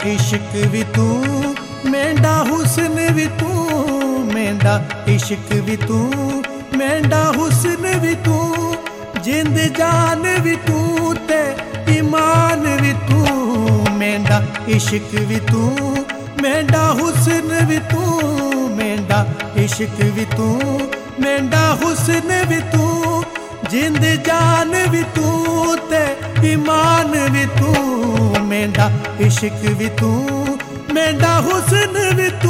इश्क भी तू, मेंढा हुस्न भी तू, मेंढा इश्क भी तू, मेंढा हुस्न भी तू, जिंद जान भी तू ते ईमान भी तू। मेंढा इश्क भी तू, मेंढा हुस्न भी तू, मेंढा इश्क भी तू, मेंढा हुस्न भी तू, जिंद जान भी तू ते ईमान भी तू। मेंढा इश्क भी तू, मेंढा हुस्न भी तू।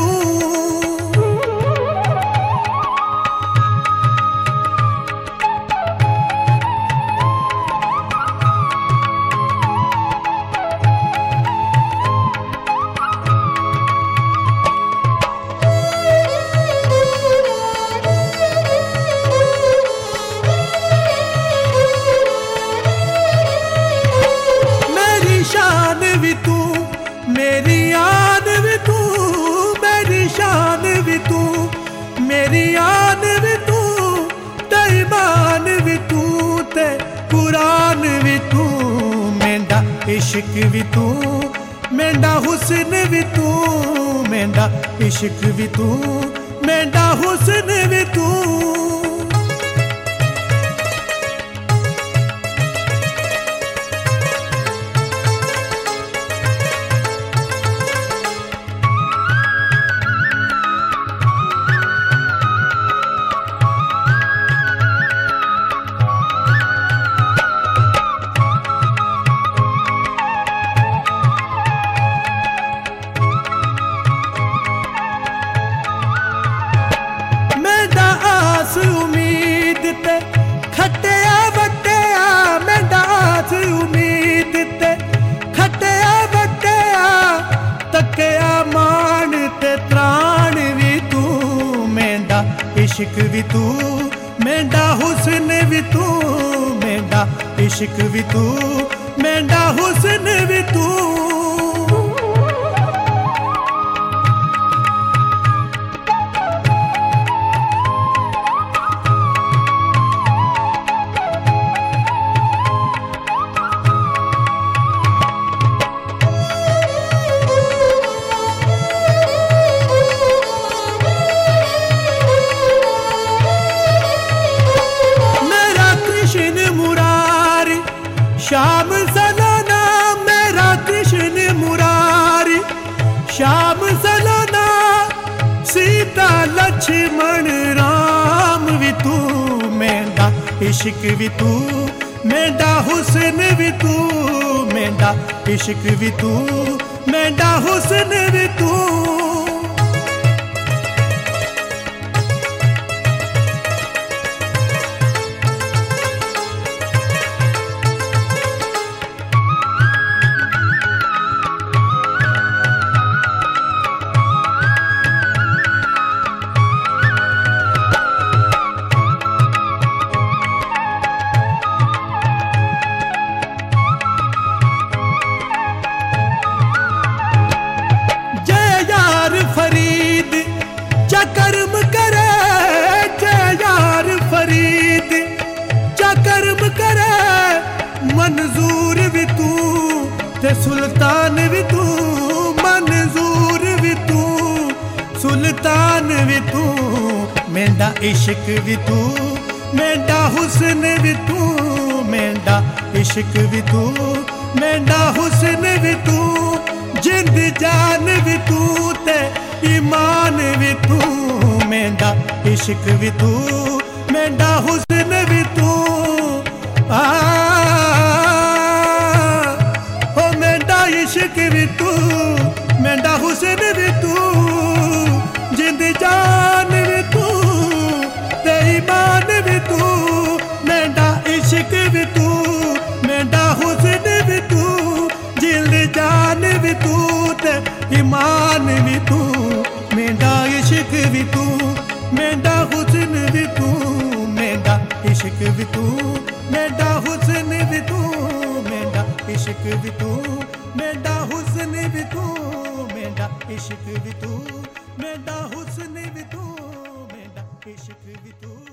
मेरी आन भी तू, मेरी शान भी तू, मेरी आन भी तू, ईमान भी तू ते कुरान भी तू। मेंढा इश्क भी तू, मेंढा हुस्न भी तू, मेंढा इश्क भी तू, मेंढा हुस्न भी तू। उम्मीद ते खटिया वटिया, मेंढा आस उम्मीद ते खटिया वटिया, तकिया मान ते त्राण भी तू। मेंढा इश्क भी तू, मेंढा हुस्न भी तू, मेंढा इश्क भी तू, मेंढा हुस्न भी तू। श्याम सलोना मेरा कृष्ण मुरारी, श्याम सलोना सीता लक्ष्मण राम भी तू। मेंढा इश्क भी तू, मेंढा हुस्न भी तू, मेंढा इश्क भी तू, मेंढा हुस्न भी तू। फरीद क्या कर्म करे, जय यार फरीद क्या कर्म करे, मंजूर भी तू ते सुल्तान भी तू, मंजूर भी तू सुल्तान भी तू। मेंढा इश्क भी तू, मेंढा हुस्न भी तू, मेंढा इश्क भी तू, मेंढा हुस्न भी तू, जिंद जान भी तू ते ईमान भी तू। मेंढा इश्क भी तू, मेंढा हुस्न भी तू। ओ मेंढा इश्क भी तू, मेंढा हुस्न भी तू, जिंद जान भी तू ते ईमान भी तू। मेंढा इश्क भी तू, मेंढा हुस्न भी तू, जिंद जान भी तू ते ईमान भी तू। मेंढा इश्क भी तू, मेंढा हुस्न भी तू, मेंढा इश्क भी तू, मेंढा हुस्न भी तू, मेंढा इश्क भी तू, मेंढा हुस्न भी तू, मेंढा इश्क भी तू, मेंढा हुस्न भी तू, मेंढा इश्क भी तू।